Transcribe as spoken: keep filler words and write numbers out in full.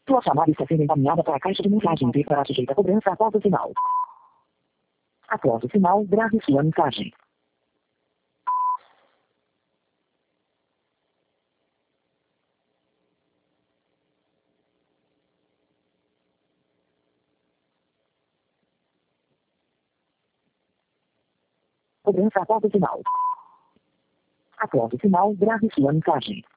Sua chamada está sendo encaminhada para a caixa de mensagem e será sujeita a cobrança após o sinal. Após o sinal, grave sua mensagem. Cobrança após o sinal. Após o sinal, grave sua mensagem.